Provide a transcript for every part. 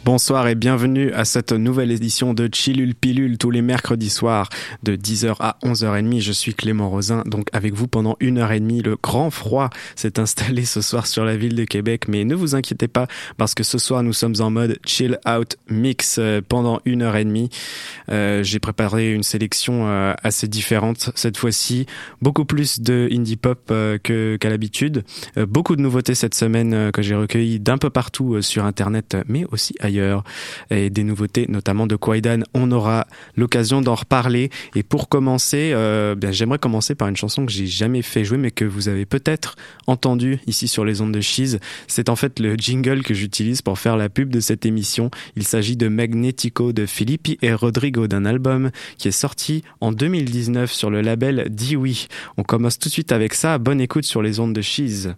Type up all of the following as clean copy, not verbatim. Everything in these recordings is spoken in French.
Bonsoir et bienvenue à cette nouvelle édition de Chillul Pilule tous les mercredis soirs de 10h à 11h30. Je suis Clément Rosin, donc avec vous pendant 1h30. Le grand froid s'est installé ce soir sur la ville de Québec, mais ne vous inquiétez pas parce que ce soir nous sommes en mode chill out mix pendant 1h30. J'ai préparé une sélection assez différente cette fois-ci, beaucoup plus de indie pop qu'à l'habitude. Beaucoup de nouveautés cette semaine que j'ai recueillies d'un peu partout sur internet, mais aussi ailleurs, et des nouveautés notamment de Kwaidan. On aura l'occasion d'en reparler, et pour commencer, j'aimerais commencer par une chanson que j'ai jamais fait jouer mais que vous avez peut-être entendu ici sur les ondes de Chiz. C'est en fait le jingle que j'utilise pour faire la pub de cette émission. Il s'agit de Magnetico de Filippi et Rodrigo, d'un album qui est sorti en 2019 sur le label Dewey. On commence tout de suite avec ça. Bonne écoute sur les ondes de Chiz.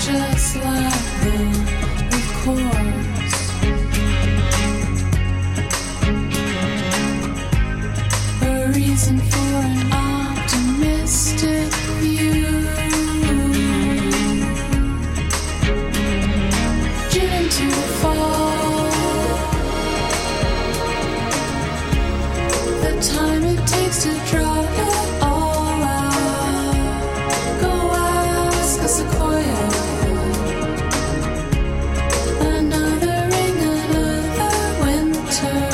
just like the chorus. A reason for an optimistic view. June into the fall. The time it takes to draw it all out. Go ask a sequoia. Another ring, another winter.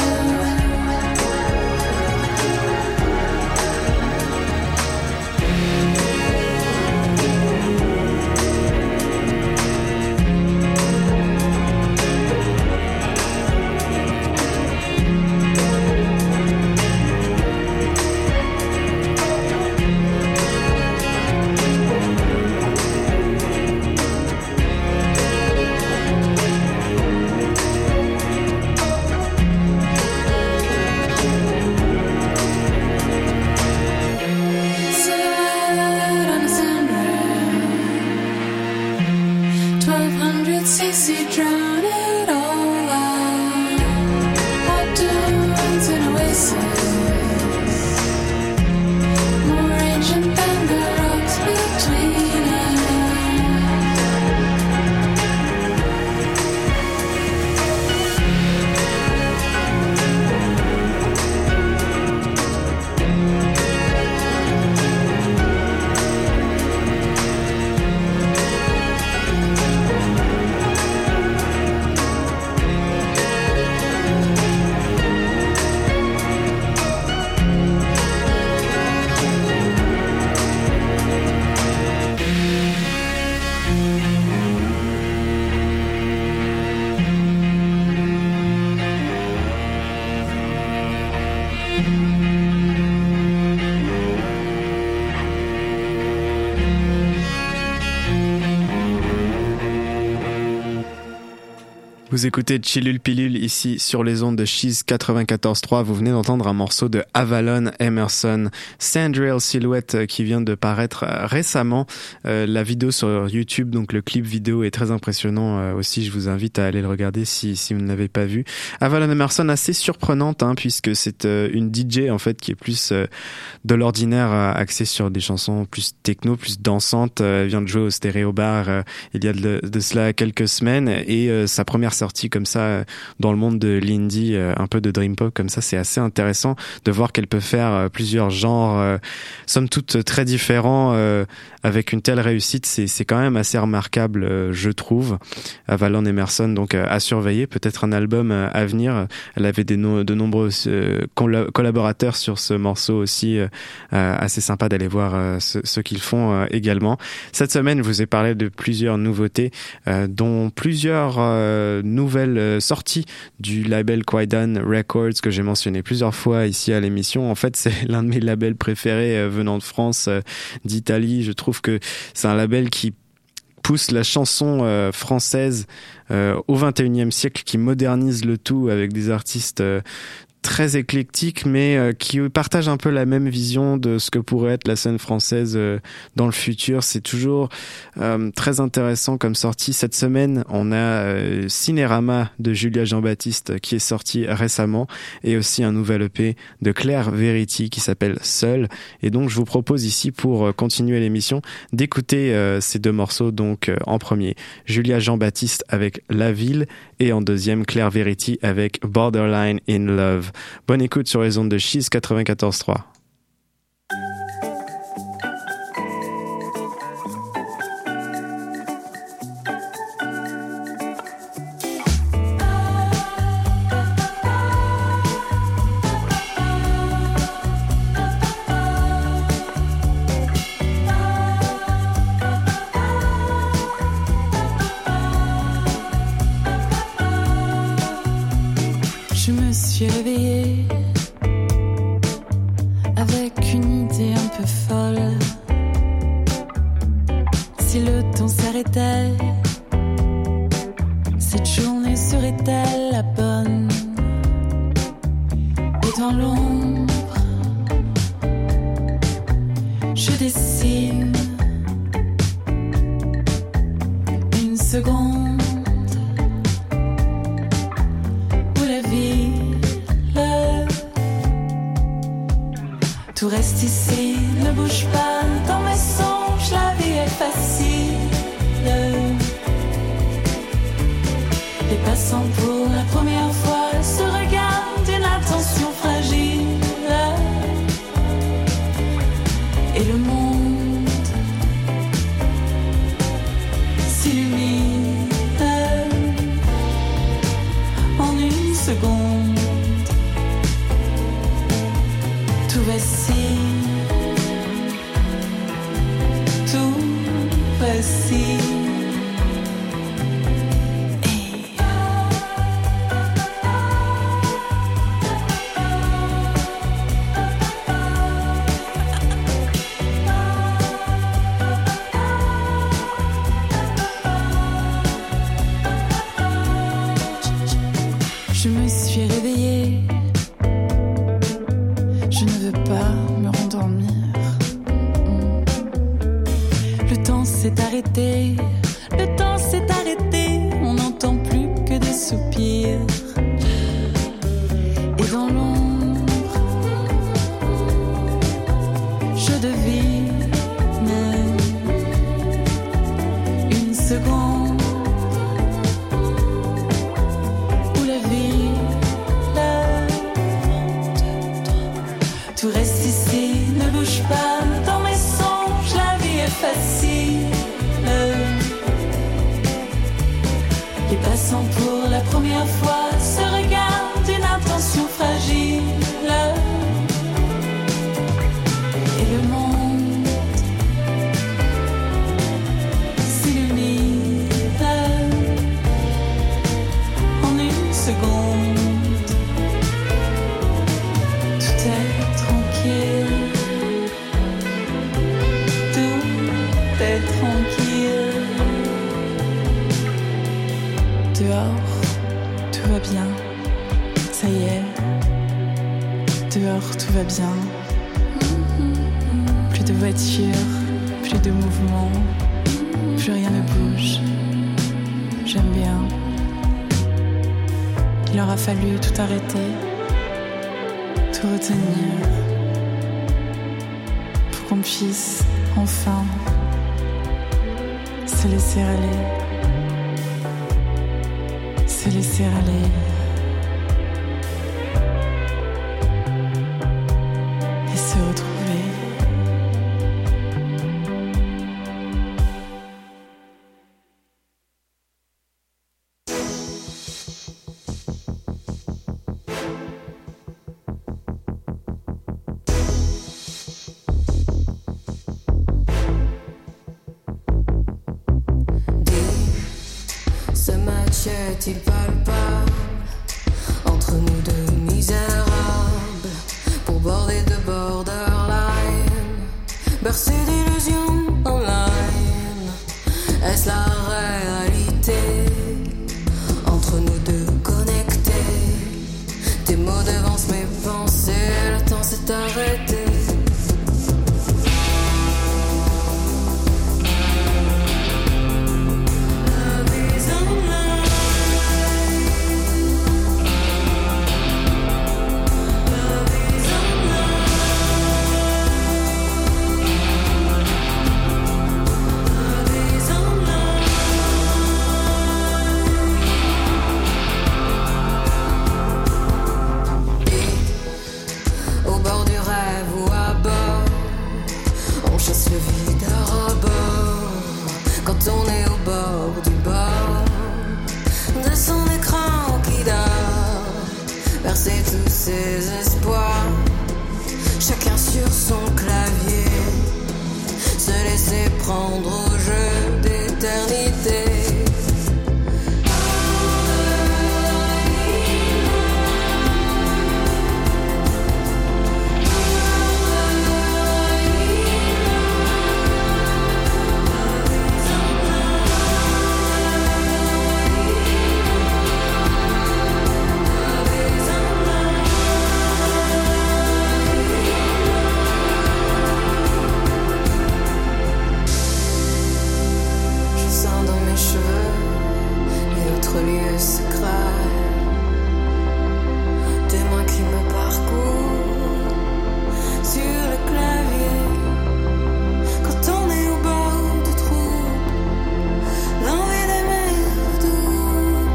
Silhouette on a sunrail. 1200cc drown it all out. Hot dunes in oasis. More ancient than the rocks between us. Vous écoutez Chillul Pilul ici sur les ondes de Cheese 94.3. Vous venez d'entendre un morceau de Avalon Emerson, Sandrail Silhouette, qui vient de paraître récemment. La vidéo sur YouTube, donc le clip vidéo est très impressionnant aussi. Je vous invite à aller le regarder si vous ne l'avez pas vu. Avalon Emerson, assez surprenante, puisque c'est une DJ en fait qui est plus de l'ordinaire, axée sur des chansons plus techno, plus dansantes. Elle vient de jouer au Stéréo Bar il y a de cela quelques semaines, et sa première sortie comme ça dans le monde de l'indie, un peu de dream pop comme ça, c'est assez intéressant de voir qu'elle peut faire plusieurs genres, somme toute très différents, avec une telle réussite. C'est quand même assez remarquable, je trouve. Avalon Emerson, donc à surveiller, peut-être un album à venir. Elle avait de nombreux collaborateurs sur ce morceau aussi, assez sympa d'aller voir ce qu'ils font également. Cette semaine, je vous ai parlé de plusieurs nouveautés, dont plusieurs nouvelles sorties du label Quaidan Records, que j'ai mentionné plusieurs fois ici à l'émission. En fait, c'est l'un de mes labels préférés venant de France, d'Italie. Je trouve que c'est un label qui pousse la chanson française au XXIe siècle, qui modernise le tout avec des artistes très éclectique, mais qui partage un peu la même vision de ce que pourrait être la scène française dans le futur. C'est toujours très intéressant comme sortie. Cette semaine, on a Cinérama de Julia Jean-Baptiste qui est sorti récemment, et aussi un nouvel EP de Claire Verity qui s'appelle Seul. Et donc je vous propose ici, pour continuer l'émission, d'écouter ces deux morceaux. Donc en premier, Julia Jean-Baptiste avec La Ville, et en deuxième, Claire Verity avec Borderline in Love. Bonne écoute sur les ondes de Cheese 94.3. Je me suis réveillée avec une idée un peu folle. Si le temps s'arrêtait, cette journée serait-elle la bonne? Et dans l'ombre, je dessine seconde où la ville, tout reste ici, ne bouge pas. Dans mes songes, la vie est facile. Les passants pour la première fois se regardent d'une attention fragile. Et le monde s'illumine en une seconde. Tout vacille, tout vacille. Je me suis réveillée. Je ne veux pas me rendormir. Le temps s'est arrêté. Le temps s'est arrêté. On n'entend plus que des soupirs. Et dans l'ombre, je devine une seconde. Tout reste ici, ne bouge pas. Dans mes songes, la vie est facile. Les passants pour la première fois se regardent d'une intention fragile. Et le monde s'illumine en une seconde. Tout est tranquille, tout est tranquille. Dehors, tout va bien, ça y est. Dehors, tout va bien. Plus de voitures, plus de mouvements, plus rien ne bouge. J'aime bien. Il aura fallu tout arrêter, tout retenir, pour qu'on puisse enfin se laisser aller, se laisser aller. Et se retrouver. Ce match est-il palpable entre nous deux misérables, pour border de borderline, bercé d'illusions online? Est-ce la réalité entre nous deux connectés? Tes mots devancent mes pensées, le temps s'est arrêté. Au bord du rêve ou à bord, on chasse le vide à rebord. Quand on est au bord du bord de son écran qui dort, verser tous ses espoirs, chacun sur son clavier, se laisser prendre au jeu d'éternité. notre lieu secret. Tes mains qui me parcourent sur le clavier. Quand on est au bord du trou, l'envie d'aimer redouble.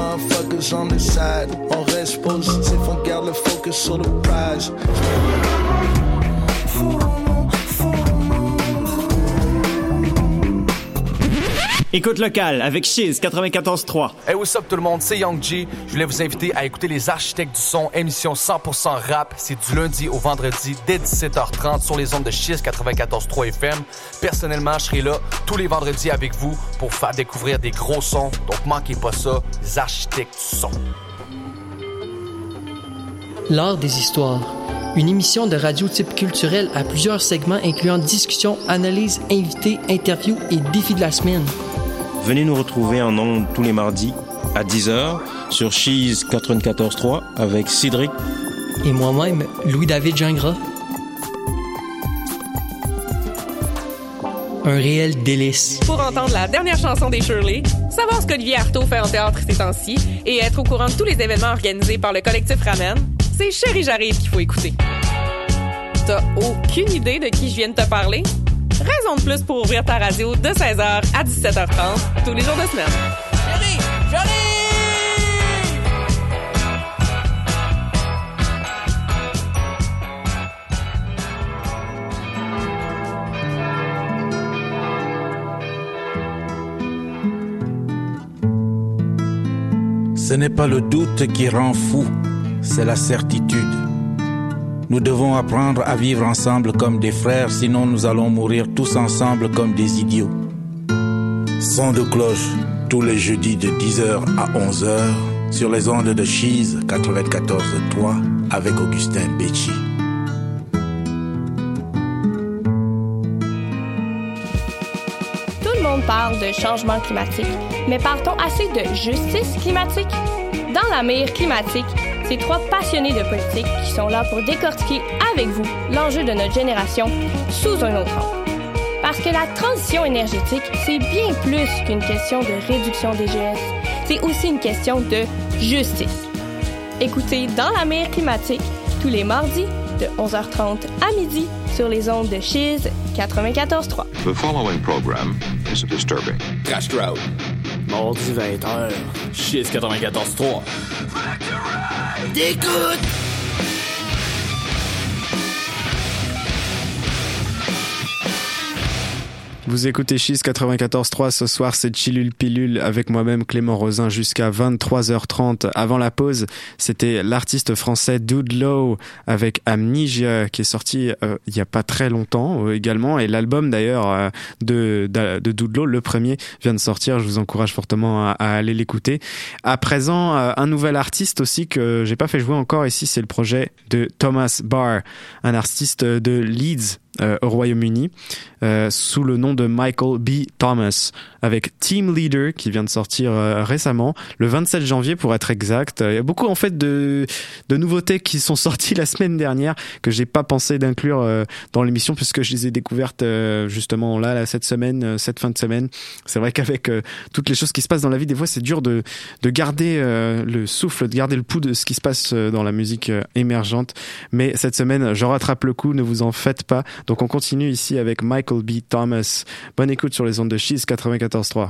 motherfuckers on the side. On reste positif, on garde le focus sur le prize. Écoute locale avec Chiz 94.3. Hey, what's up tout le monde, c'est Young G. Je voulais vous inviter à écouter Les Architectes du Son, émission 100% rap. C'est du lundi au vendredi dès 17h30 sur les ondes de Chiz 94.3 FM. Personnellement, je serai là tous les vendredis avec vous pour faire découvrir des gros sons. Donc manquez pas ça, Les Architectes du Son. L'art des histoires. Une émission de radio type culturel à plusieurs segments incluant discussions, analyses, invités, interviews et défis de la semaine. Venez nous retrouver en ondes tous les mardis à 10h sur Cheese 94.3 avec Cédric et moi-même, Louis-David Gingras. Un réel délice. Pour entendre la dernière chanson des Shirley, savoir ce qu'Olivier Artaud fait en théâtre ces temps-ci et être au courant de tous les événements organisés par le collectif Ramen, c'est Chérie J'arrive qu'il faut écouter. T'as aucune idée de qui je viens de te parler? Raison de plus pour ouvrir ta radio de 16h à 17h30 tous les jours de semaine. Chérie, j'arrive! Ce n'est pas le doute qui rend fou, c'est la certitude. Nous devons apprendre à vivre ensemble comme des frères, sinon nous allons mourir tous ensemble comme des idiots. Son de cloche, tous les jeudis de 10h à 11h, sur les ondes de Cheese 94.3 avec Augustin Becci. Tout le monde parle de changement climatique, mais parle-t-on assez de justice climatique? Dans la mire climatique, c'est trois passionnés de politique qui sont là pour décortiquer avec vous l'enjeu de notre génération sous un autre angle. Parce que la transition énergétique, c'est bien plus qu'une question de réduction des GS. C'est aussi une question de justice. Écoutez Dans la mire climatique tous les mardis de 11h30 à midi sur les ondes de Chiz 94.3. The following program is disturbing. Castro. Mardi 20h. Chiz 94.3. D'écoute! Vous écoutez Cheese 94.3, ce soir c'est Chillul Pilule avec moi-même Clément Rosin jusqu'à 23h30. Avant la pause, c'était l'artiste français Dude Low avec Amnesia qui est sorti il y a pas très longtemps également, et l'album d'ailleurs de Dude Low, le premier, vient de sortir. Je vous encourage fortement à aller l'écouter. À présent, un nouvel artiste aussi que j'ai pas fait jouer encore ici, c'est le projet de Thomas Barr, un artiste de Leeds au Royaume-Uni, sous le nom de Michael B. Thomas, avec Team Leader qui vient de sortir récemment, le 27 janvier pour être exact. Il y a beaucoup en fait de nouveautés qui sont sorties la semaine dernière que j'ai pas pensé d'inclure dans l'émission puisque je les ai découvertes justement là cette semaine, cette fin de semaine. C'est vrai qu'avec toutes les choses qui se passent dans la vie, des fois c'est dur de garder le souffle, de garder le pouls de ce qui se passe dans la musique émergente. Mais cette semaine, je rattrape le coup, ne vous en faites pas. Donc on continue ici avec Michael B. Thomas. Bonne écoute sur les ondes de Cheese 94.3.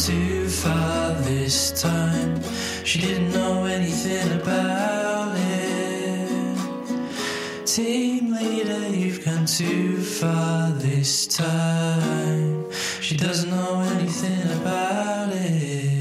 too far this time. She didn't know anything about it. Team leader, you've gone too far this time. She doesn't know anything about it.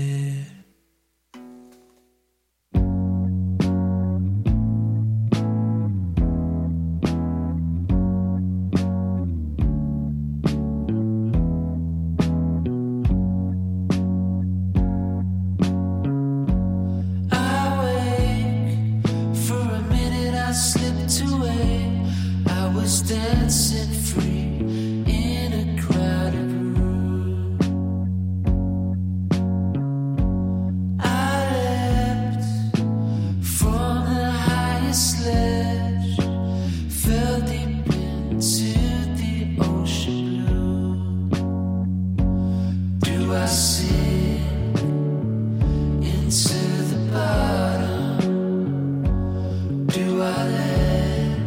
Dancing free in a crowded room. I leapt from the highest ledge, fell deep into the ocean blue. Do I sink into the bottom? Do I let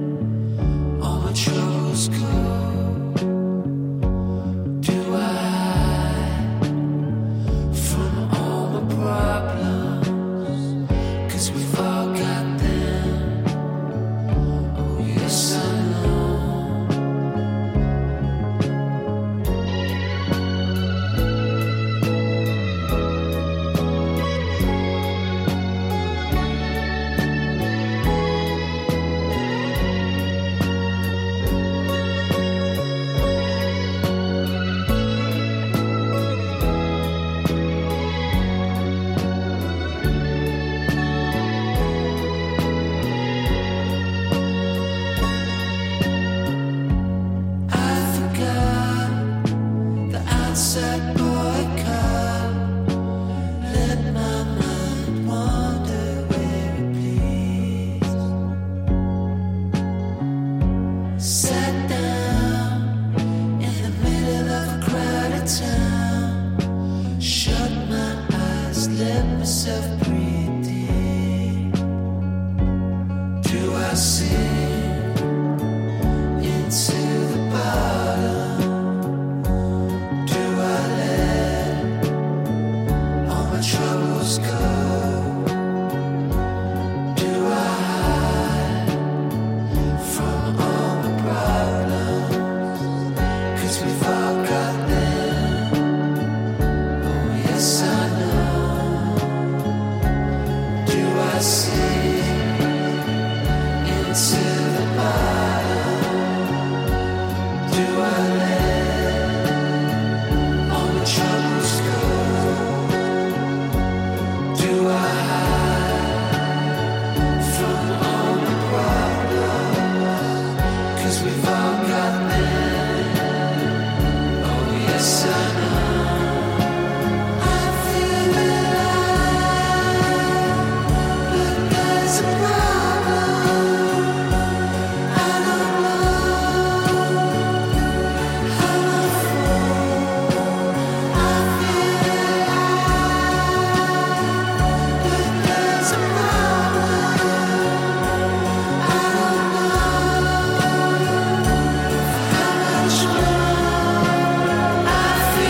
troubles go? Do I hide from all my problems? 'Cause we've all got them. Oh yes, I know. Outside boycott, let my mind wander where it please. Sat down in the middle of a crowded town, shut my eyes, let myself breathe deep. Do I sink into the bottom? Troubles go. Do I hide from all my problems? 'Cause we've all got them. Oh yes, I know. Do I sink into the bottom? Do I let all my troubles go? Do I hide from all the problems? 'Cause we've all got them. Oh yes, I know. I feel alive, but there's a problem. I don't know how I fall. I feel I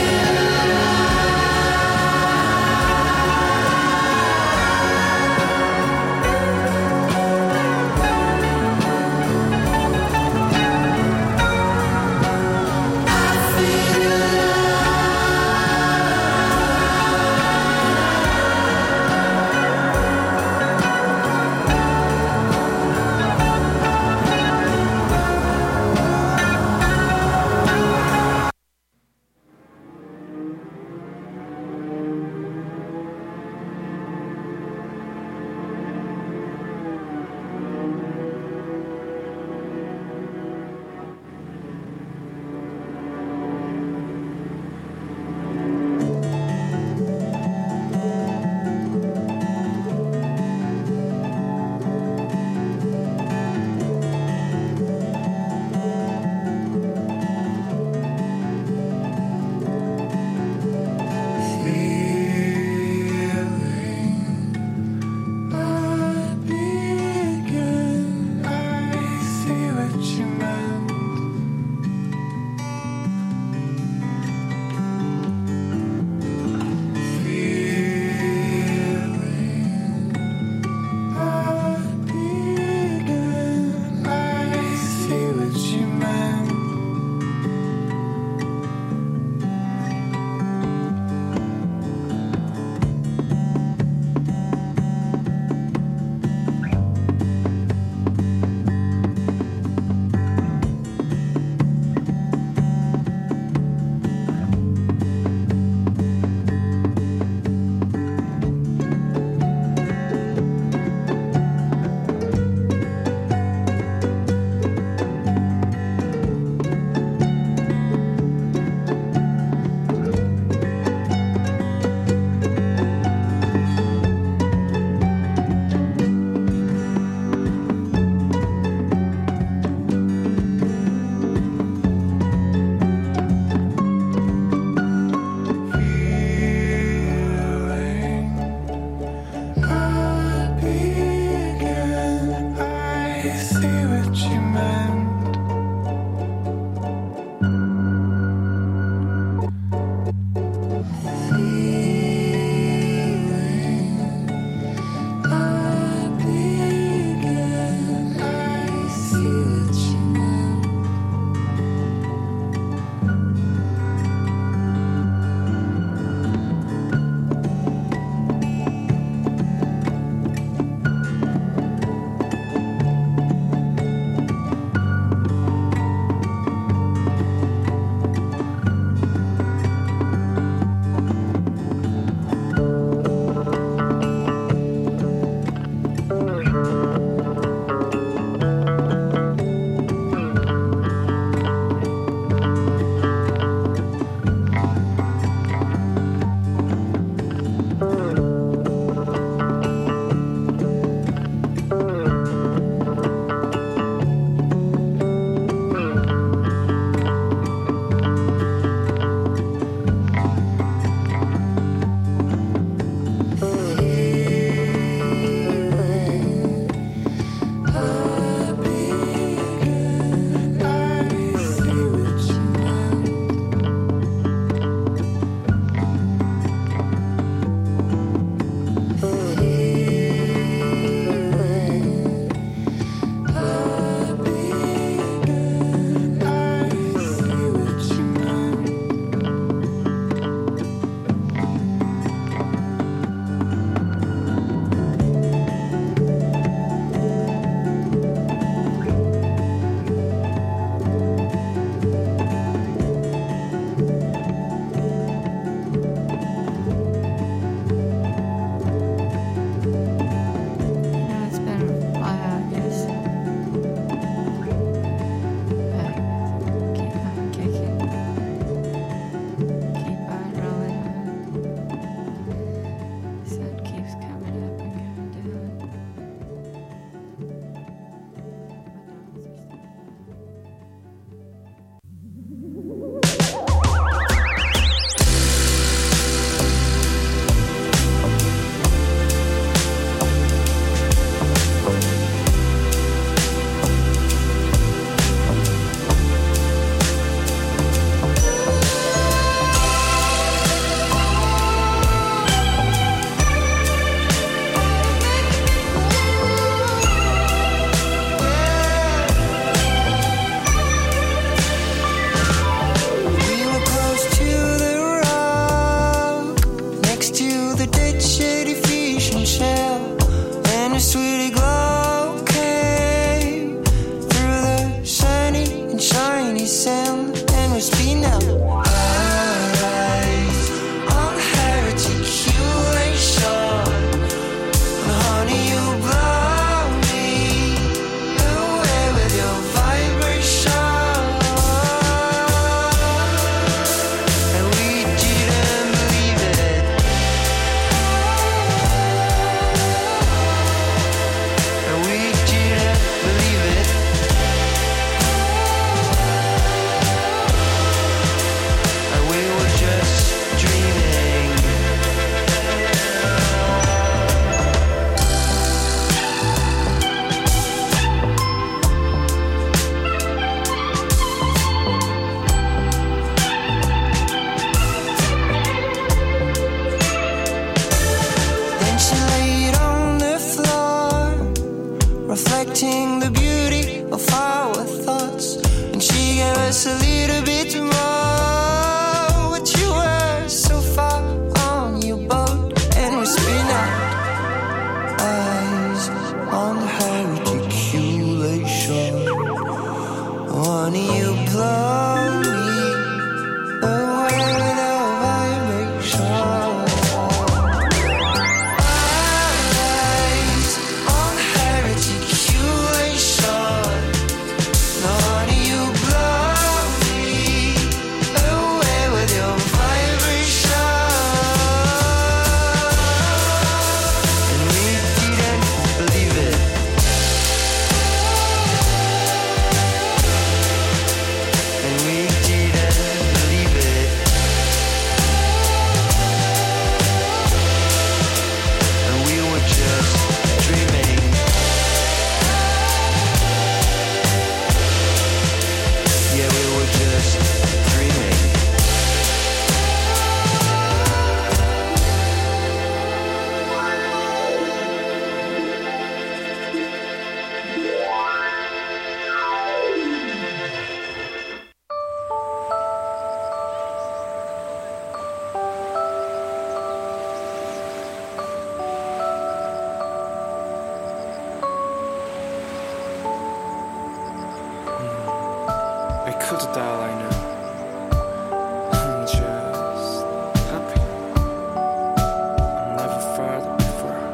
to die like now. I'm just happy. I'm never felt it before.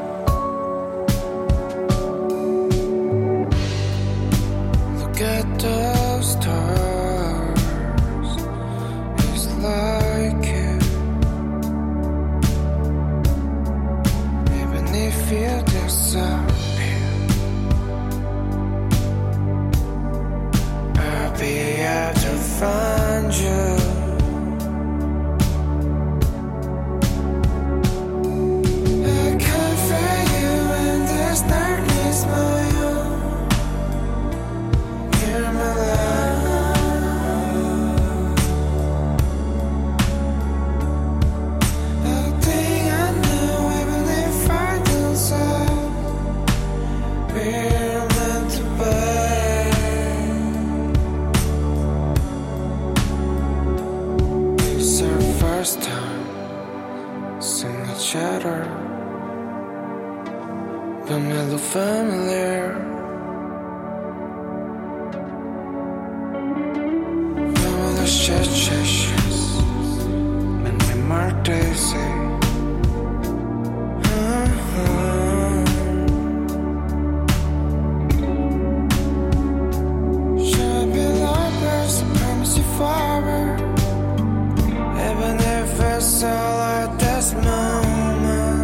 Look at those stars. It's like it. Even if you disappear, I'll be out to find you. I can't feel you in this darkness, my own. You're my love. I think I know, even if I don't say, we're meant to be. It's our first time seeing each other, but me look familiar. Familiar situations, and my mark they say. Should be lovers, I promise you forever. Even if it's all at this moment.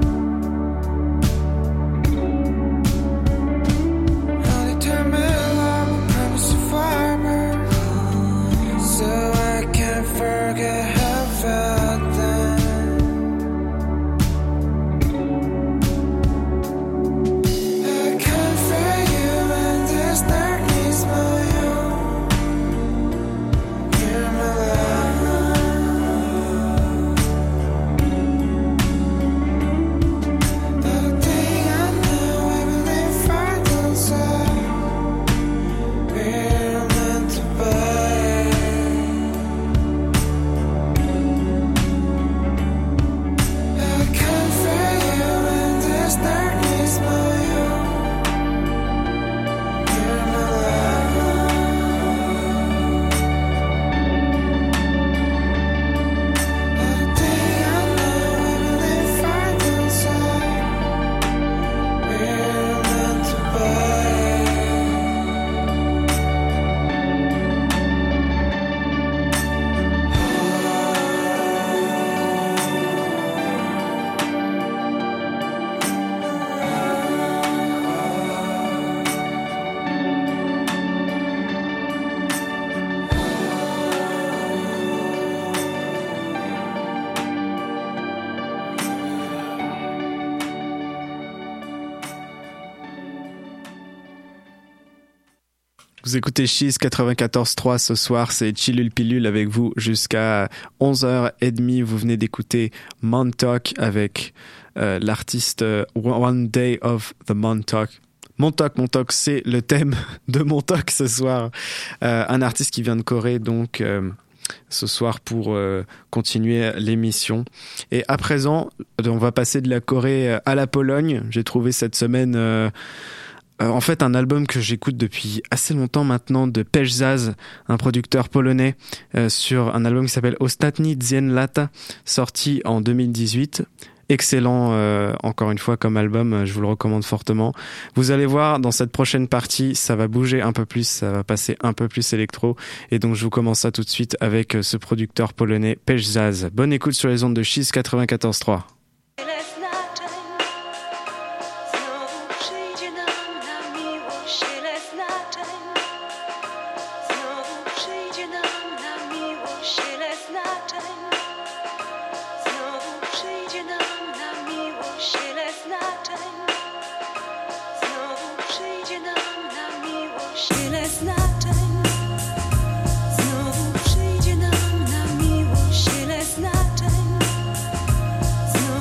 Only time in love, I promise you forever. So I can't forget everything. I can't feel you in this darkness, my own. You're my love. The thing I know, even if I don't say, we're meant to be. I can't feel you in this darkness, my own. You're my love. The thing I know, even if I don't say, we're meant to be. Vous écoutez Cheese 94.3 ce soir, c'est Chillul Pilul avec vous jusqu'à 11h30. Vous venez d'écouter Montauk avec l'artiste One Day of the Montauk. Montauk, c'est le thème de Montauk ce soir. Un artiste qui vient de Corée, donc ce soir pour continuer l'émission. Et à présent, on va passer de la Corée à la Pologne. J'ai trouvé cette semaine en fait un album que j'écoute depuis assez longtemps maintenant de Pejzaz, un producteur polonais, sur un album qui s'appelle Ostatni Dzień Lata, sorti en 2018. Excellent, encore une fois, comme album, je vous le recommande fortement. Vous allez voir, dans cette prochaine partie, ça va bouger un peu plus, ça va passer un peu plus électro. Et donc, je vous commence ça tout de suite avec ce producteur polonais, Pejzaz. Bonne écoute sur les ondes de Cheese 94.3. Znowu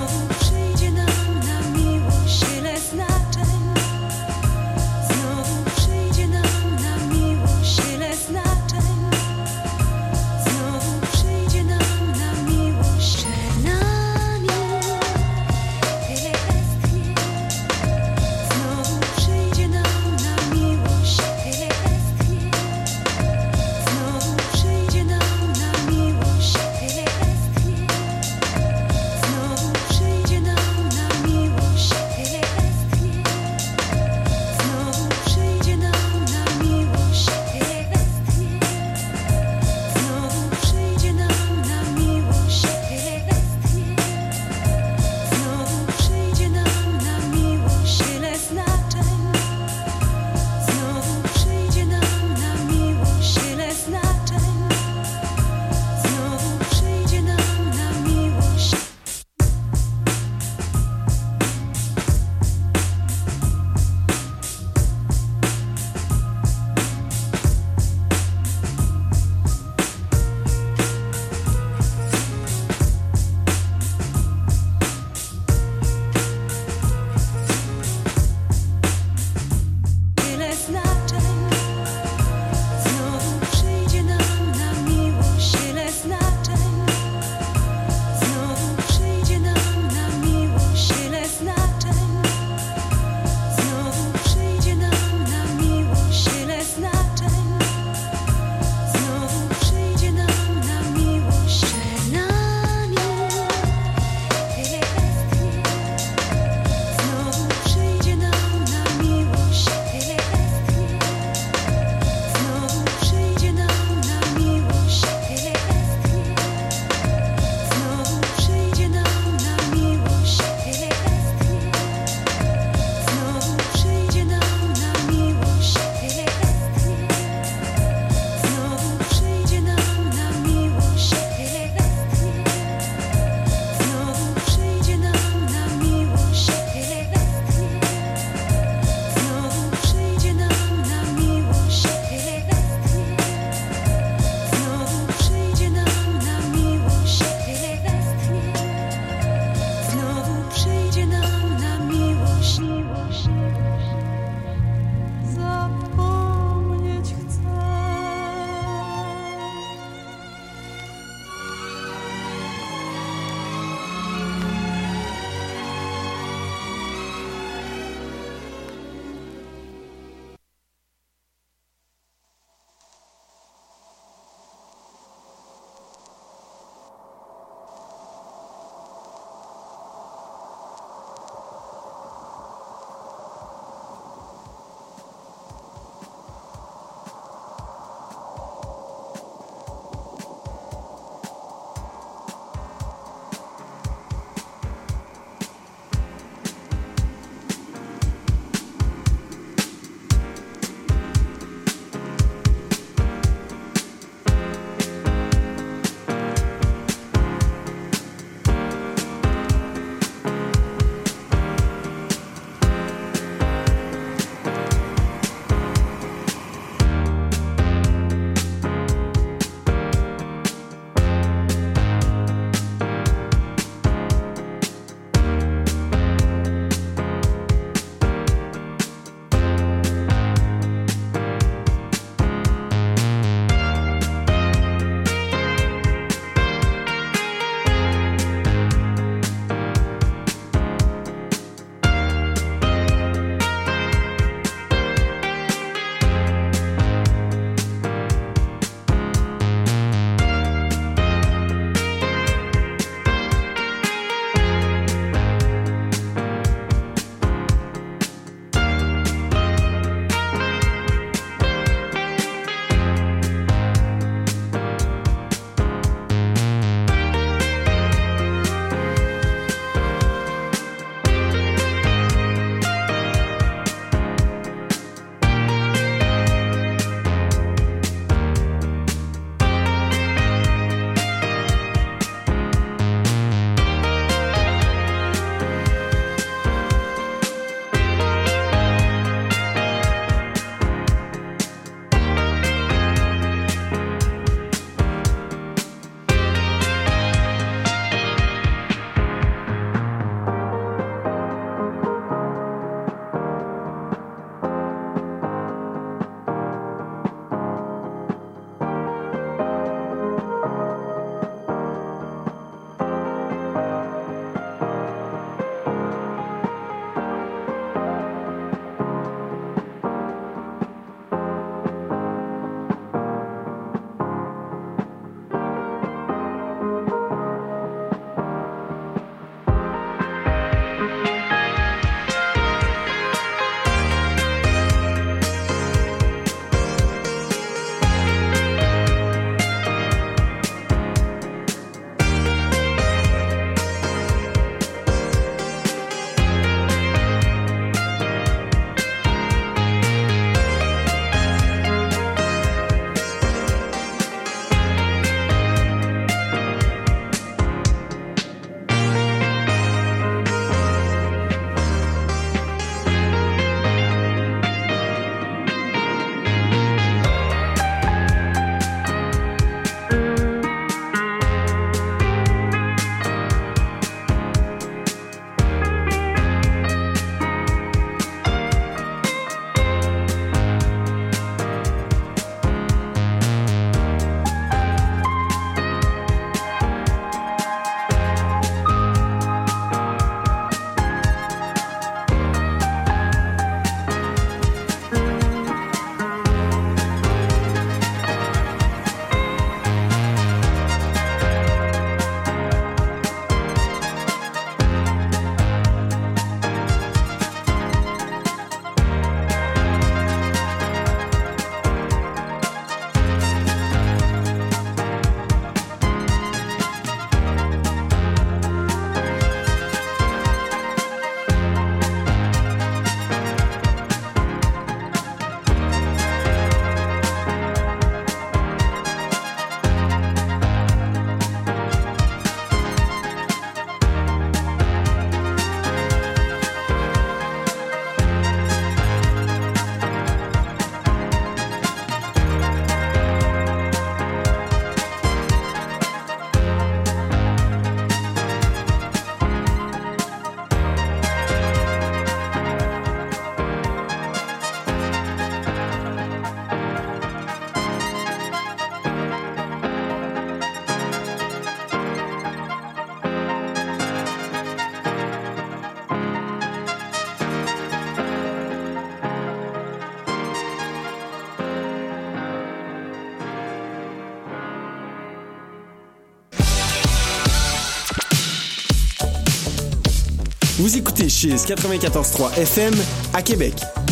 Vous écoutez Chiz 94.3 FM à Québec.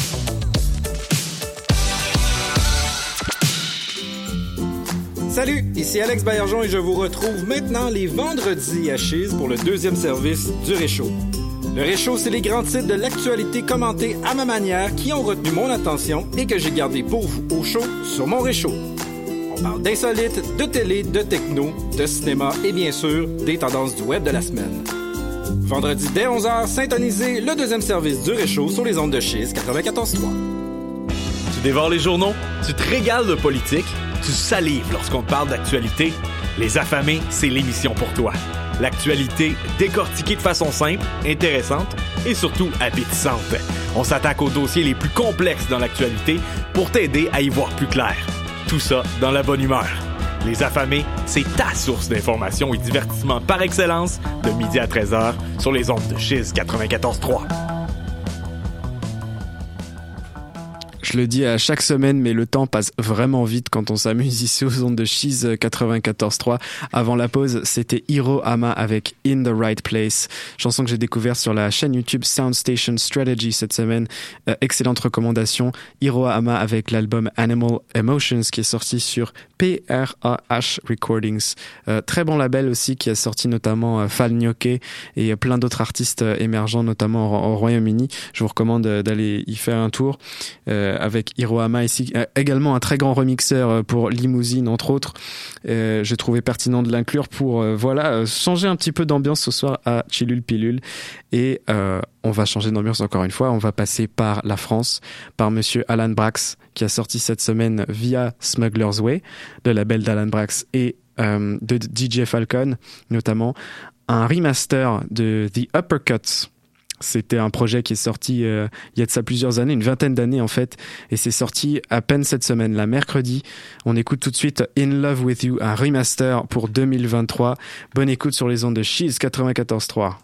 Salut, ici Alex Baillargeon et je vous retrouve maintenant les vendredis à Chiz pour le deuxième service du Réchaud. Le Réchaud, c'est les grands titres de l'actualité commentés à ma manière qui ont retenu mon attention et que j'ai gardé pour vous au chaud sur mon Réchaud. On parle d'insolites, de télé, de techno, de cinéma et bien sûr des tendances du web de la semaine. Vendredi dès 11h, syntonisez le deuxième service du Réchaud sur les ondes de Chiz 94.3. Tu dévores les journaux, tu te régales de politique, tu salives lorsqu'on te parle d'actualité. Les Affamés, c'est l'émission pour toi. L'actualité décortiquée de façon simple, intéressante et surtout appétissante. On s'attaque aux dossiers les plus complexes dans l'actualité pour t'aider à y voir plus clair. Tout ça dans la bonne humeur. Les Affamés, c'est ta source d'information et divertissement par excellence de midi à 13h sur les ondes de Chiz 94.3. Je le dis à chaque semaine, mais le temps passe vraiment vite quand on s'amuse ici aux ondes de Chiz 94.3. Avant la pause, c'était Hiro Hama avec In the Right Place, chanson que j'ai découverte sur la chaîne YouTube Soundstation Strategy cette semaine. Excellente recommandation. Hiro Hama avec l'album Animal Emotions qui est sorti sur PRAH Recordings. Très bon label aussi qui a sorti notamment Fal Nyoke et plein d'autres artistes émergents, notamment au Royaume-Uni. Je vous recommande d'aller y faire un tour. Avec Hiro Hama ici, également un très grand remixeur pour Limousine entre autres. J'ai trouvé pertinent de l'inclure pour changer un petit peu d'ambiance ce soir à Chilul Pilul et on va changer d'ambiance encore une fois. On va passer par la France, par monsieur Alan Braxe qui a sorti cette semaine via Smuggler's Way, le label d'Alan Braxe et de DJ Falcon notamment, un remaster de The Uppercuts. C'était un projet qui est sorti il y a de ça plusieurs années, une vingtaine d'années en fait, et c'est sorti à peine cette semaine, la mercredi. On écoute tout de suite In Love With You, un remaster pour 2023. Bonne écoute sur les ondes de Chiz 94.3.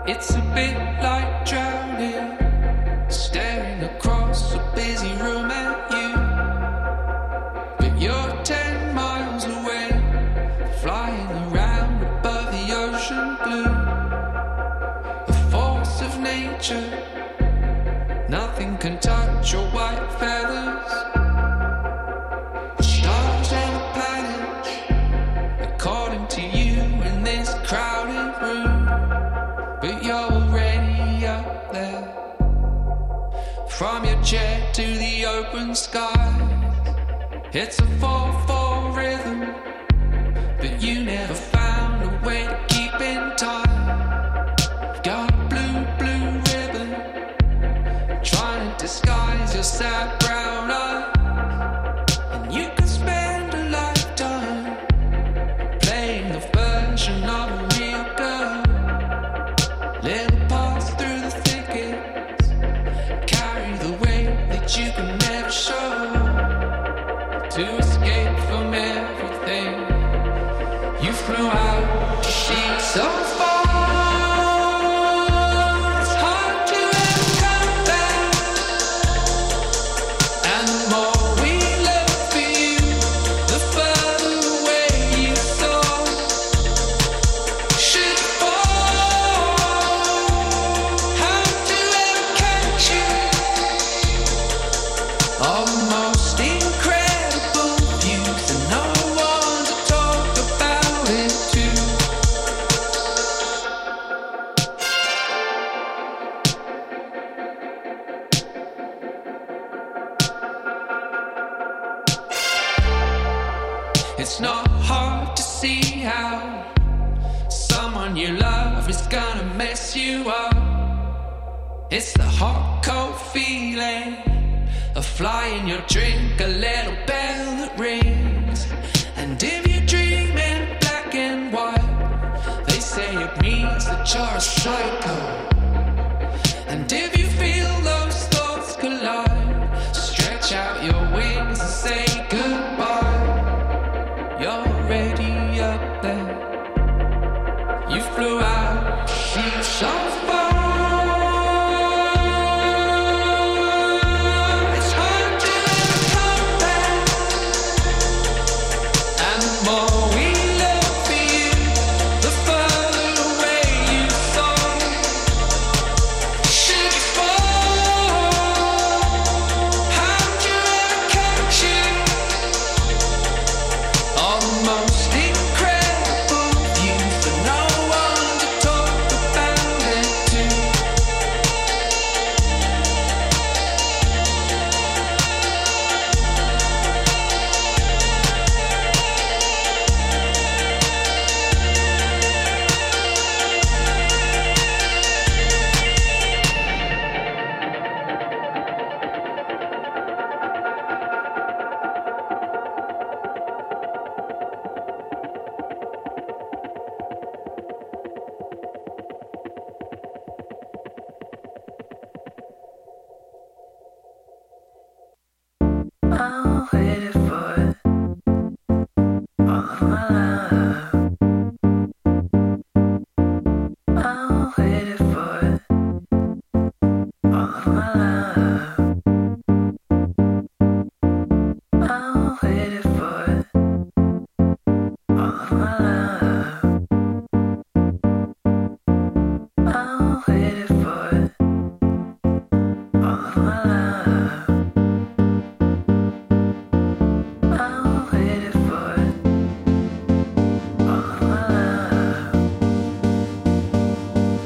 It's a bit like drowning, staring across a busy room at you. But you're 10 miles away, flying around above the ocean blue. The force of nature, nothing can touch your white feathers. Stars and planets, according to you in this crowded room. But you're already up there, from your chair to the open sky. It's a 4/4 rhythm, but you never found a way to keep in time. Got a blue ribbon, trying to disguise your sad brown eyes. And you could spend a lifetime playing the version of a real girl. Little pass through the thickets, carry the weight that you can never show. To escape from everything, you flew out to see so far. It's hard to ever come back. And the more we look for you, the further away you saw. Should fall. How to ever catch you? Almost incredible views, and no one to talk about it to. It's not hard to see how someone you love is gonna mess you up. It's the hot, cold feeling of flying your drink, a little bell that rings. And if you dream in black and white, they say it means that you're a psycho. And if you feel those thoughts collide, stretch out your wings and say goodbye. You're already up there, you flew out, she's so far. It's hard to ever come back. And the more we look for you, the further away you saw. Should you fall? How'd you ever catch you? Almost incredible views, but no one to talk about it to. I waited for it all of my life. I waited for it all of my life. I waited for it all of my life. I waited for it all of my life. I waited for it all of my life.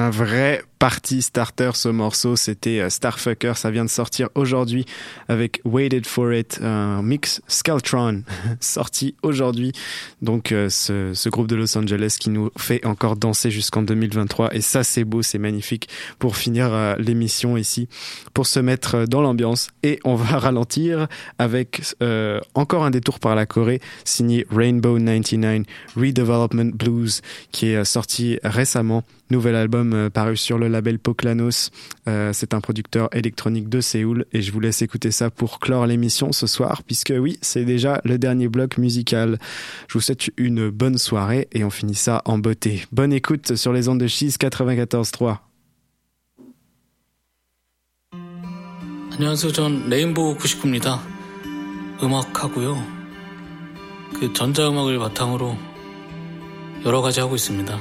Un vrai party starter ce morceau, c'était Starfucker, ça vient de sortir aujourd'hui avec Waited for It, un mix Skeltron sorti aujourd'hui. Donc ce groupe de Los Angeles qui nous fait encore danser jusqu'en 2023 et ça c'est beau, c'est magnifique pour finir l'émission ici, pour se mettre dans l'ambiance. Et on va ralentir avec encore un détour par la Corée, signé Rainbow 99 Redevelopment Blues, qui est sorti récemment. Nouvel album paru sur le label Poklanos. C'est un producteur électronique de Séoul et je vous laisse écouter ça pour clore l'émission ce soir, puisque oui, c'est déjà le dernier bloc musical. Je vous souhaite une bonne soirée et on finit ça en beauté. Bonne écoute sur les ondes de Cheese 94.3. 안녕하세요. 전 레인보우 99입니다. 음악하고요. 그 전자음악을 바탕으로 여러 가지 하고 있습니다.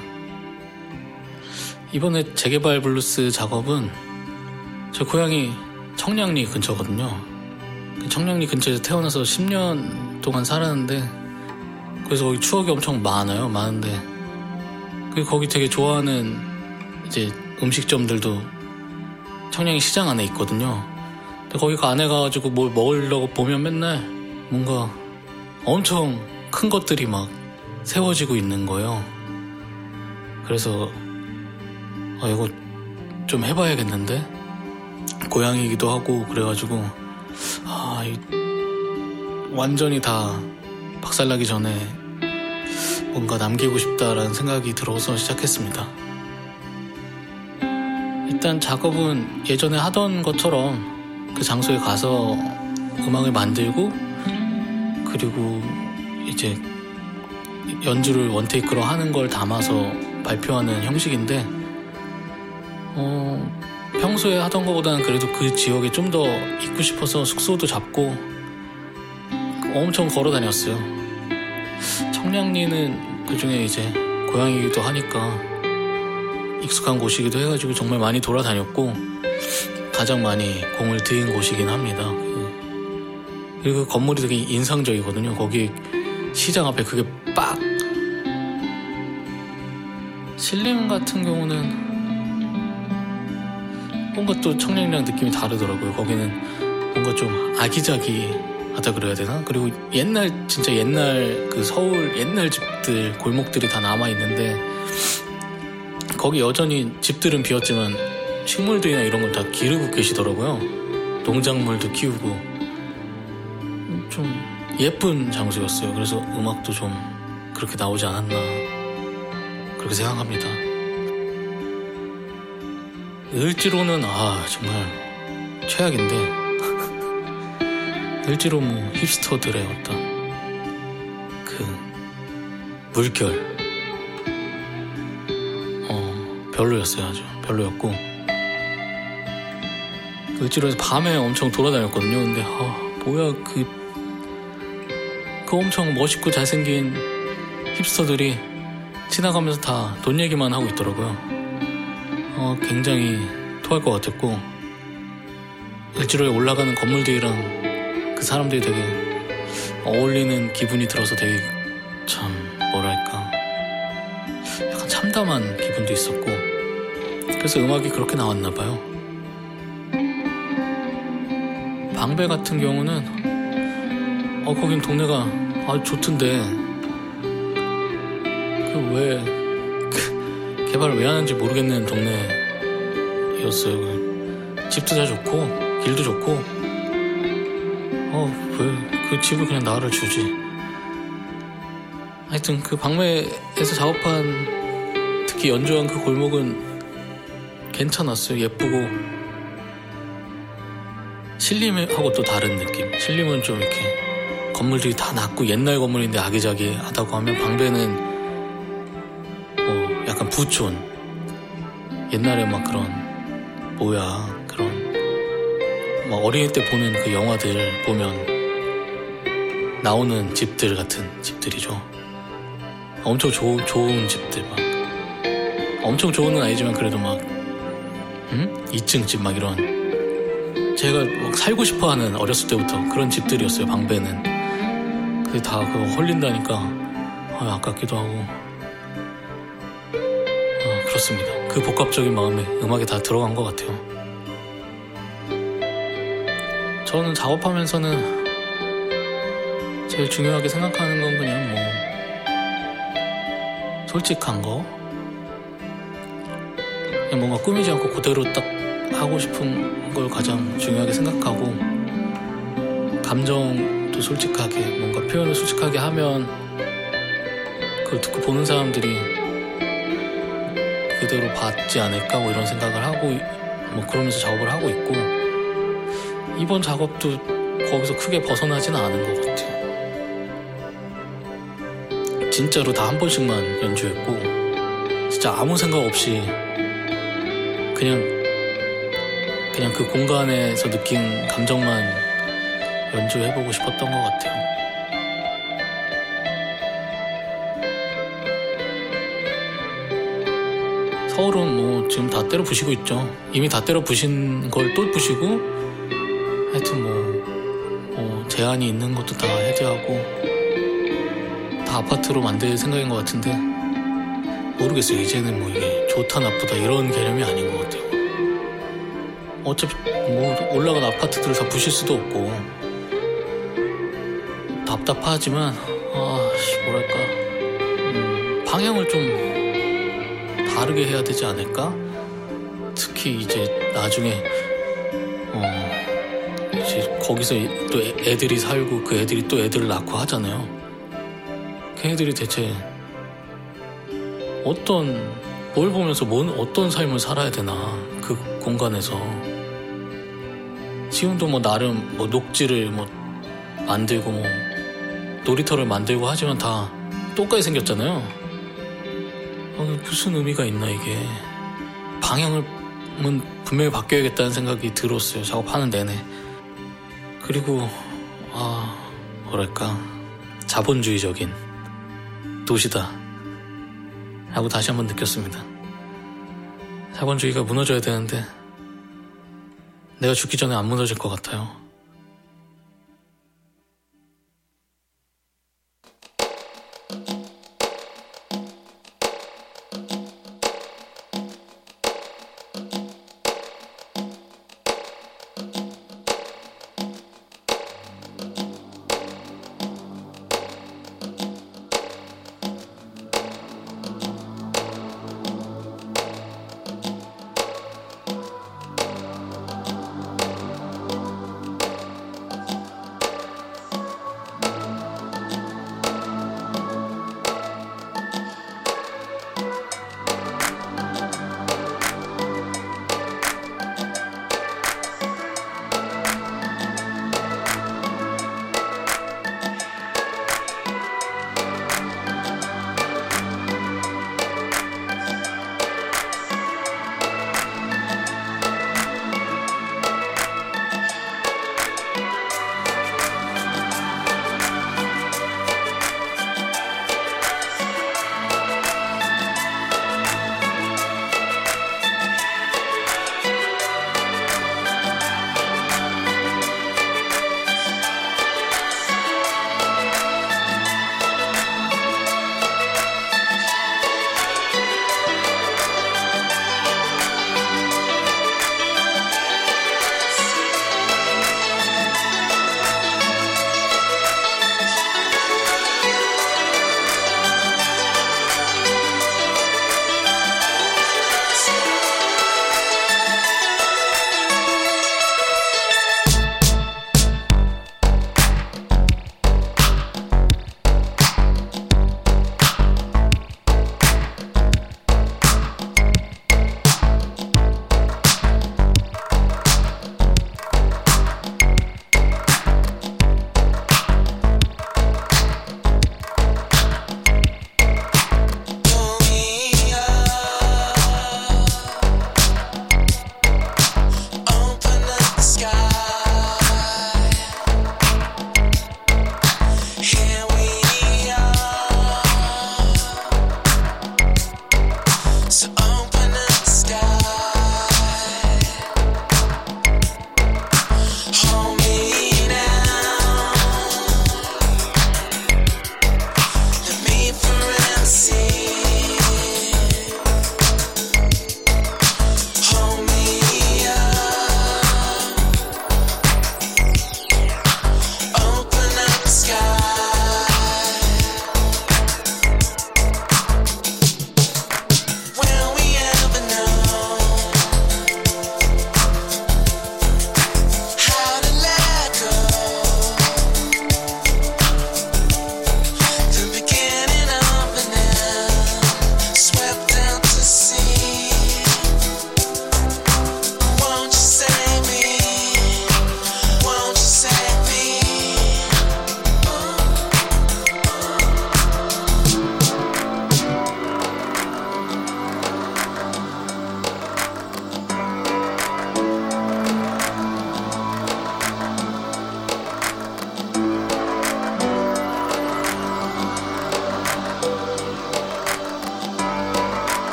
이번에 재개발 블루스 작업은 제 고향이 청량리 근처거든요. 청량리 근처에서 태어나서 10년 동안 살았는데 그래서 거기 추억이 엄청 많은데 거기 되게 좋아하는 이제 음식점들도 청량리 시장 안에 있거든요. 근데 거기 안에 가가지고 뭘 먹으려고 보면 맨날 뭔가 엄청 큰 것들이 막 세워지고 있는 거예요. 그래서 이거 좀 해봐야겠는데? 고향이기도 하고 그래가지고 완전히 다 박살나기 전에 뭔가 남기고 싶다라는 생각이 들어서 시작했습니다. 일단 작업은 예전에 하던 것처럼 그 장소에 가서 음악을 만들고 그리고 이제 연주를 원테이크로 하는 걸 담아서 발표하는 형식인데 평소에 하던 것보다는 그래도 그 지역에 좀 더 있고 싶어서 숙소도 잡고 엄청 걸어 다녔어요. 청량리는 그 중에 이제 고향이기도 하니까 익숙한 곳이기도 해가지고 정말 많이 돌아다녔고 가장 많이 공을 들인 곳이긴 합니다. 그리고 그 건물이 되게 인상적이거든요. 거기 시장 앞에 그게 빡! 신림 같은 경우는 뭔가 또 청량리랑 느낌이 다르더라고요. 거기는 뭔가 좀 아기자기하다 그래야 되나? 그리고 진짜 옛날 그 서울 옛날 집들, 골목들이 다 남아있는데 거기 여전히 집들은 비었지만 식물들이나 이런 걸 다 기르고 계시더라고요. 농작물도 키우고 좀 예쁜 장소였어요. 그래서 음악도 좀 그렇게 나오지 않았나 그렇게 생각합니다. 을지로는 정말 최악인데 을지로 뭐 힙스터들의 어떤 그 물결 별로였어요. 아주 별로였고 을지로에서 밤에 엄청 돌아다녔거든요. 근데 뭐야 그 엄청 멋있고 잘생긴 힙스터들이 지나가면서 다 돈 얘기만 하고 있더라고요. 굉장히 토할 것 같았고 을지로에 올라가는 건물들이랑 그 사람들이 되게 어울리는 기분이 들어서 되게 참 뭐랄까 약간 참담한 기분도 있었고 그래서 음악이 그렇게 나왔나 봐요. 방배 같은 경우는 거긴 동네가 아주 좋던데 왜 개발을 왜 하는지 모르겠는 동네였어요. 집도 다 좋고 길도 좋고 왜 그 집을 그냥 나를 주지. 하여튼 그 방매에서 작업한 특히 연주한 그 골목은 괜찮았어요. 예쁘고 신림하고 또 다른 느낌. 신림은 좀 이렇게 건물들이 다 낮고 옛날 건물인데 아기자기하다고 하면 방배는 약간 부촌 옛날에 막 그런 그런 막 어린이 때 보는 그 영화들 보면 나오는 집들 같은 집들이죠. 엄청 좋은 집들 막 엄청 좋은 건 아니지만 그래도 막 2층 집 막 이런 제가 막 살고 싶어하는 어렸을 때부터 그런 집들이었어요. 방배는 근데 다 그거 홀린다니까 아깝기도 하고 싶었습니다. 그 복합적인 마음이 음악에 다 들어간 것 같아요. 저는 작업하면서는 제일 중요하게 생각하는 건 그냥 솔직한 거, 그냥 뭔가 꾸미지 않고 그대로 딱 하고 싶은 걸 가장 중요하게 생각하고, 감정도 솔직하게, 뭔가 표현을 솔직하게 하면 그걸 듣고 보는 사람들이 그대로 받지 않을까 이런 생각을 하고 그러면서 작업을 하고 있고, 이번 작업도 거기서 크게 벗어나지는 않은 것 같아요. 진짜로 다 한 번씩만 연주했고, 진짜 아무 생각 없이 그냥 그 공간에서 느낀 감정만 연주해보고 싶었던 것 같아요. 서울은 지금 다 때려 부시고 있죠. 이미 다 때려 부신 걸 또 부시고, 하여튼 제한이 있는 것도 다 해제하고 다 아파트로 만들 생각인 것 같은데, 모르겠어요. 이제는 이게 좋다 나쁘다 이런 개념이 아닌 것 같아요. 어차피 올라간 아파트들을 다 부실 수도 없고, 답답하지만 뭐랄까, 방향을 좀 다르게 해야 되지 않을까? 특히 이제 나중에 이제 거기서 또 애들이 살고 그 애들이 또 애들을 낳고 하잖아요. 그 애들이 대체 뭘 보면서 어떤 삶을 살아야 되나, 그 공간에서. 지금도 나름 녹지를 만들고 놀이터를 만들고 하지만 다 똑같이 생겼잖아요. 무슨 의미가 있나 이게. 방향은 분명히 바뀌어야겠다는 생각이 들었어요, 작업하는 내내. 그리고 뭐랄까, 자본주의적인 도시다 라고 다시 한번 느꼈습니다. 자본주의가 무너져야 되는데 내가 죽기 전에 안 무너질 것 같아요.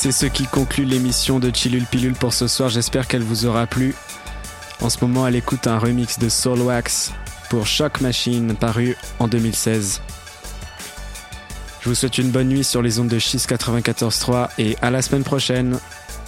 C'est ce qui conclut l'émission de Chillul Pilul pour ce soir. J'espère qu'elle vous aura plu. En ce moment, elle écoute un remix de Soulwax pour Shock Machine, paru en 2016. Je vous souhaite une bonne nuit sur les ondes de Chiz 94.3 et à la semaine prochaine.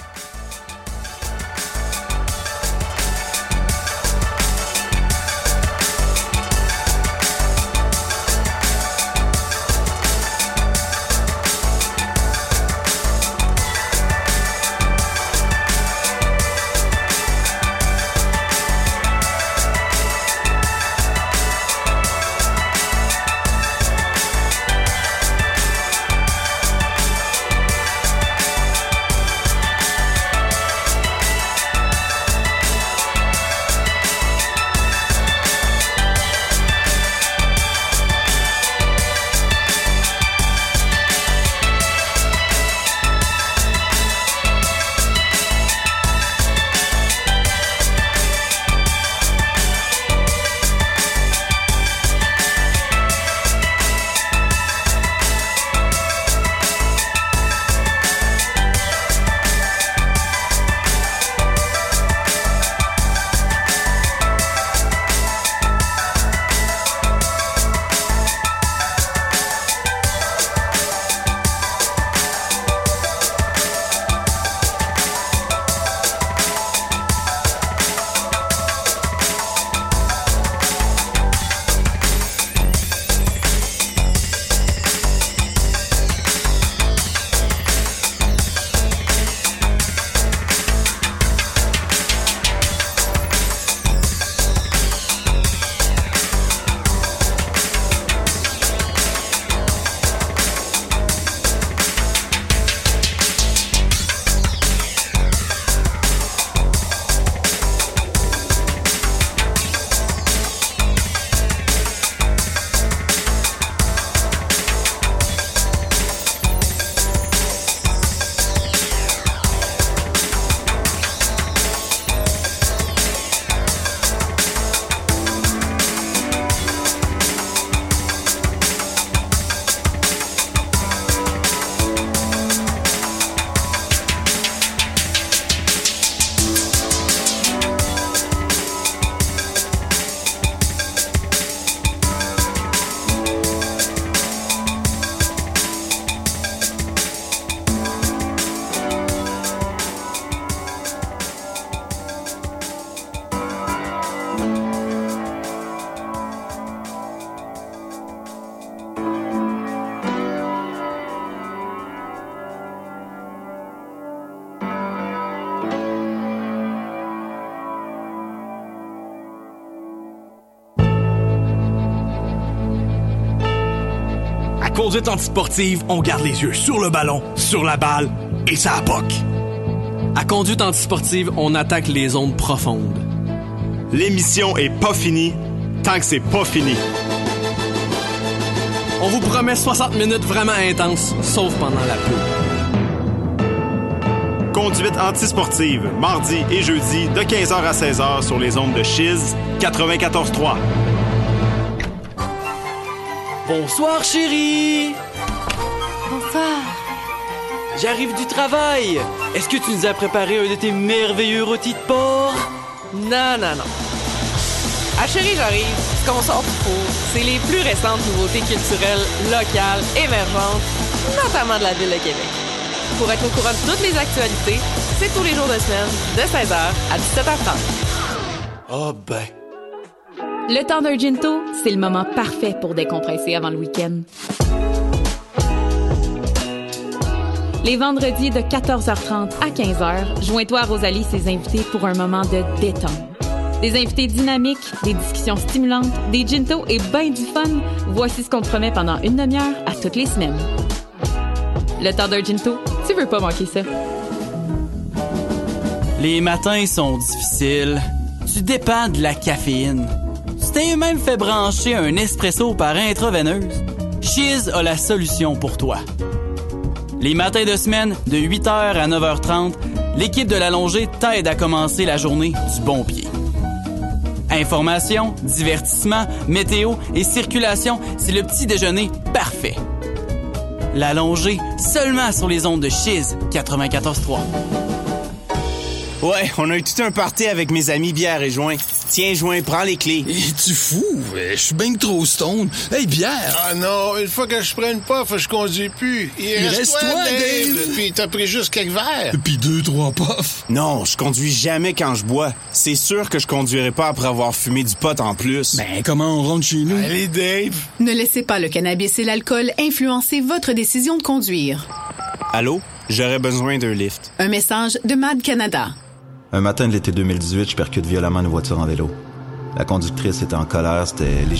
Conduite antisportive, on garde les yeux sur le ballon, sur la balle et ça appoque. À conduite antisportive, on attaque les zones profondes. L'émission est pas finie tant que c'est pas fini. On vous promet 60 minutes vraiment intenses, sauf pendant la pub. Conduite antisportive, mardi et jeudi de 15h à 16h sur les ondes de Chiz 94.3. Bonsoir, chérie! Bonsoir. J'arrive du travail. Est-ce que tu nous as préparé un de tes merveilleux rôtis de porc? Non. À Chérie, j'arrive. Ce qu'on sort du four, c'est les plus récentes nouveautés culturelles, locales, émergentes, notamment de la Ville de Québec. Pour être au courant de toutes les actualités, c'est tous les jours de semaine, de 16h à 17h30. Ah ben... Le temps d'un ginto, c'est le moment parfait pour décompresser avant le week-end. Les vendredis de 14h30 à 15h, joins-toi à Rosalie et ses invités pour un moment de détente. Des invités dynamiques, des discussions stimulantes, des gintos et ben du fun. Voici ce qu'on te promet pendant une demi-heure à toutes les semaines. Le temps d'un ginto, tu veux pas manquer ça. Les matins sont difficiles. Tu dépends de la caféine. Tu t'es même fait brancher un espresso par intraveineuse. Chiz a la solution pour toi. Les matins de semaine, de 8h à 9h30, l'équipe de l'Allongée t'aide à commencer la journée du bon pied. Information, divertissement, météo et circulation, c'est le petit déjeuner parfait. La Longée, seulement sur les ondes de Chiz 94.3. Ouais, on a eu tout un party avec mes amis bière et joint. Tiens, joint, prends les clés. Es-tu fou? Je suis bien trop stone. Hey, bière! Ah non, une fois que je prenne pas, je conduis plus. Il reste toi, Dave! Puis t'as pris juste quelques verres. Puis 2-3 puffs. Non, je conduis jamais quand je bois. C'est sûr que je conduirai pas après avoir fumé du pot en plus. Ben, comment on rentre chez nous? Allez, Dave! Ne laissez pas le cannabis et l'alcool influencer votre décision de conduire. Allô? J'aurais besoin d'un lift. Un message de MAD Canada. Un matin de l'été 2018, je percute violemment une voiture en vélo. La conductrice était en colère, c'était